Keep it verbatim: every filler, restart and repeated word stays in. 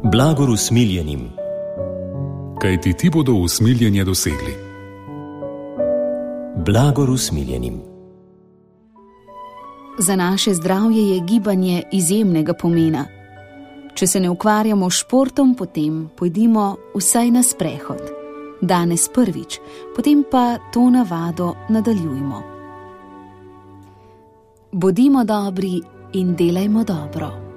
Blagor usmiljenim, kajti ti bodo usmiljenje dosegli. Blagor usmiljenim. Za naše zdravje je gibanje izjemnega pomena. Če se ne ukvarjamo s športom, potem pojdimo vsaj na sprehod. Danes prvič, potem pa to navado nadaljujmo. Bodimo dobri in delajmo dobro.